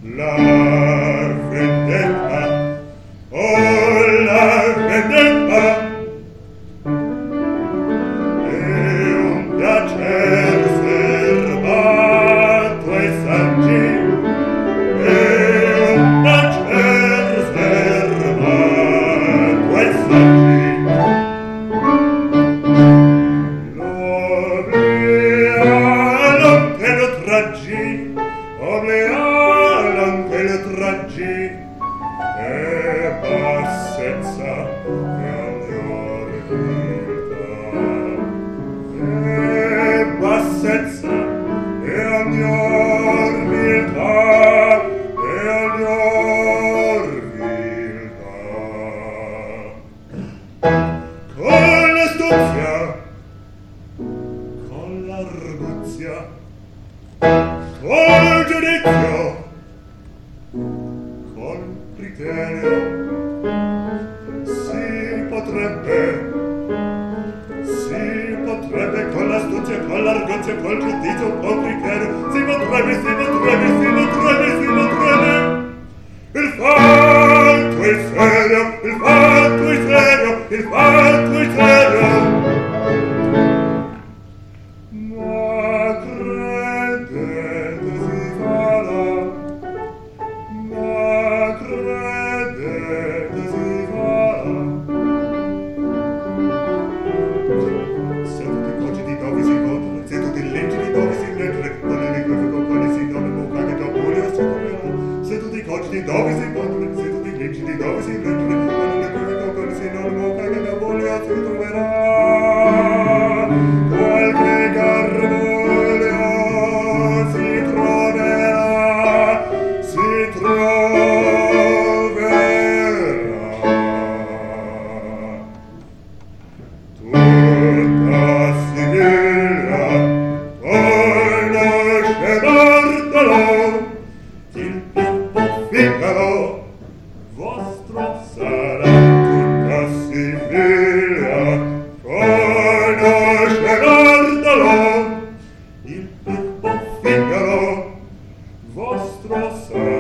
La vendetta, oh la vendetta, è un piacer serbato ai saggi, è un piacer serbato ai saggi. L'obliano che lo traggi, obliano che lo traggi, e bassezza e agnor viltà, e bassezza e agnor viltà, e agnor viltà. Con l'astuzia, con l'arguzia, col giudizio, col criterio, si potrebbe, con l'astuzia, con l'arguzia, col giudizio, col criterio, si potrebbe, il fatto è serio, il fatto è serio, il fatto è serio. Ma credete si farà, ma credete si farà. Se tutti i cogiti dove si votano, se tutti i leggi di dove si legge, con le grafico con le signore bocca che Capulio si troverà. Se tutti i cogiti dove si votano, se tutti i leggi di dove si legge, con le grafico con le signore bocca che Capulio si troverà. Qualche garbolio si troverà, si troverà. Tutta Siviglia conosce Bartolò, il Figaro vostro sarà. Tutta Siviglia conosce Bartolò, il Figaro vostro sarà.